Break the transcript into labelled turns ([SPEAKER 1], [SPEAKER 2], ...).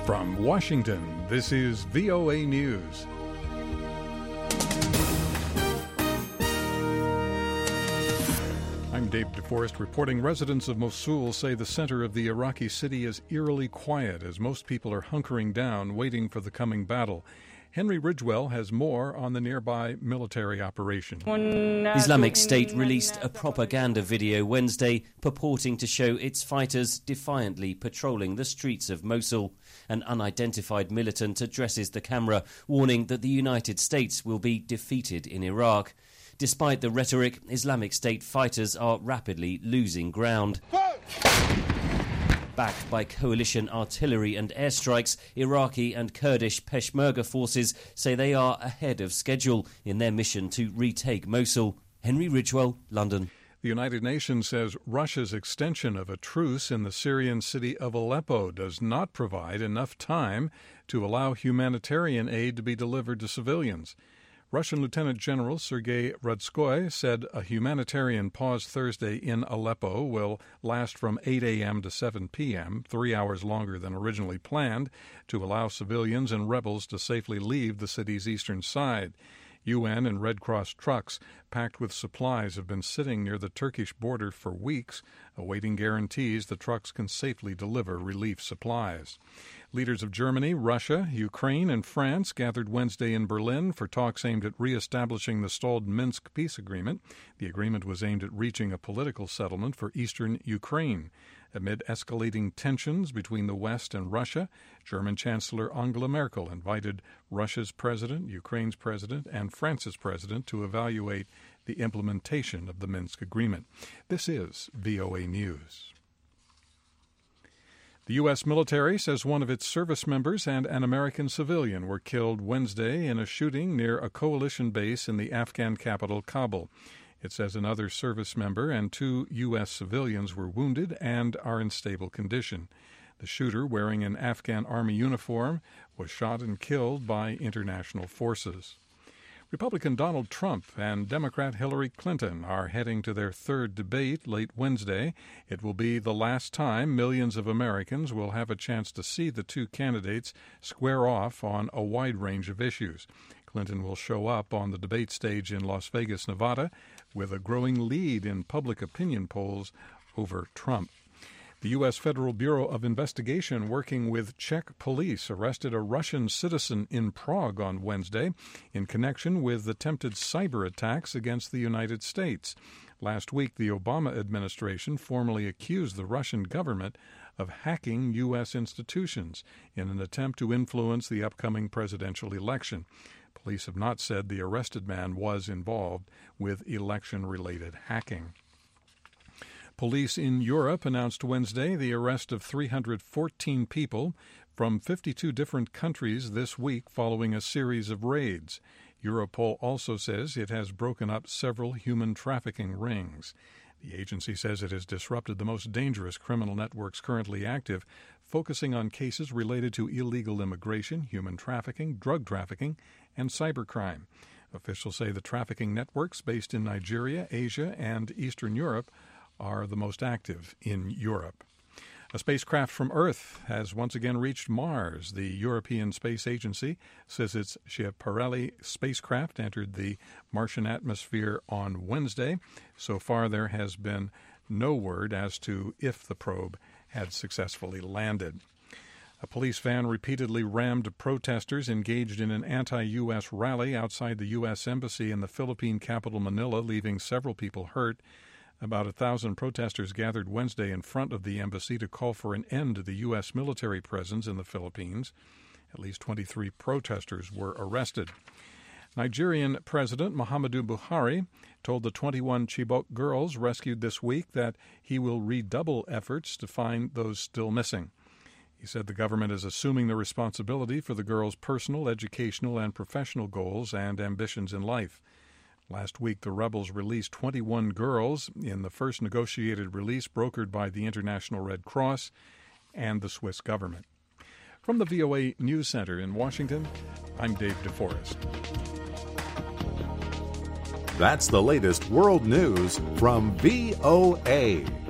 [SPEAKER 1] From Washington, this is VOA News. I'm Dave DeForest reporting. Residents of Mosul say the center of the Iraqi city is eerily quiet as most people are hunkering down, waiting for the coming battle. Henry Ridgwell has more on the nearby military operation.
[SPEAKER 2] Islamic State released a propaganda video Wednesday purporting to show its fighters defiantly patrolling the streets of Mosul. An unidentified militant addresses the camera, warning that the United States will be defeated in Iraq. Despite the rhetoric, Islamic State fighters are rapidly losing ground. Backed by coalition artillery and airstrikes, Iraqi and Kurdish Peshmerga forces say they are ahead of schedule in their mission to retake Mosul. Henry Ridgwell, London.
[SPEAKER 1] The United Nations says Russia's extension of a truce in the Syrian city of Aleppo does not provide enough time to allow humanitarian aid to be delivered to civilians. Russian Lieutenant General Sergei Rudskoy said a humanitarian pause Thursday in Aleppo will last from 8 a.m. to 7 p.m., 3 hours longer than originally planned, to allow civilians and rebels to safely leave the city's eastern side. UN and Red Cross trucks packed with supplies have been sitting near the Turkish border for weeks, awaiting guarantees the trucks can safely deliver relief supplies. Leaders of Germany, Russia, Ukraine, and France gathered Wednesday in Berlin for talks aimed at reestablishing the stalled Minsk peace agreement. The agreement was aimed at reaching a political settlement for eastern Ukraine. Amid escalating tensions between the West and Russia, German Chancellor Angela Merkel invited Russia's president, Ukraine's president, and France's president to evaluate the implementation of the Minsk agreement. This is VOA News. The U.S. military says one of its service members and an American civilian were killed Wednesday in a shooting near a coalition base in the Afghan capital, Kabul. It says another service member and 2 U.S. civilians were wounded and are in stable condition. The shooter, wearing an Afghan army uniform, was shot and killed by international forces. Republican Donald Trump and Democrat Hillary Clinton are heading to their third debate late Wednesday. It will be the last time millions of Americans will have a chance to see the two candidates square off on a wide range of issues. Clinton will show up on the debate stage in Las Vegas, Nevada, with a growing lead in public opinion polls over Trump. The U.S. Federal Bureau of Investigation, working with Czech police, arrested a Russian citizen in Prague on Wednesday in connection with attempted cyber attacks against the United States. Last week, the Obama administration formally accused the Russian government of hacking U.S. institutions in an attempt to influence the upcoming presidential election. Police have not said the arrested man was involved with election-related hacking. Police in Europe announced Wednesday the arrest of 314 people from 52 different countries this week following a series of raids. Europol also says it has broken up several human trafficking rings. The agency says it has disrupted the most dangerous criminal networks currently active, focusing on cases related to illegal immigration, human trafficking, drug trafficking, and cybercrime. Officials say the trafficking networks based in Nigeria, Asia, and Eastern Europe are the most active in Europe. A spacecraft from Earth has once again reached Mars. The European Space Agency says its Schiaparelli spacecraft entered the Martian atmosphere on Wednesday. So far, there has been no word as to if the probe had successfully landed. A police van repeatedly rammed protesters engaged in an anti-U.S. rally outside the U.S. Embassy in the Philippine capital, Manila, leaving several people hurt. About 1,000 protesters gathered Wednesday in front of the embassy to call for an end to the U.S. military presence in the Philippines. At least 23 protesters were arrested. Nigerian President Muhammadu Buhari told the 21 Chibok girls rescued this week that he will redouble efforts to find those still missing. He said the government is assuming the responsibility for the girls' personal, educational, and professional goals and ambitions in life. Last week, the rebels released 21 girls in the first negotiated release brokered by the International Red Cross and the Swiss government. From the VOA News Center in Washington, I'm Dave DeForest.
[SPEAKER 3] That's the latest world news from VOA.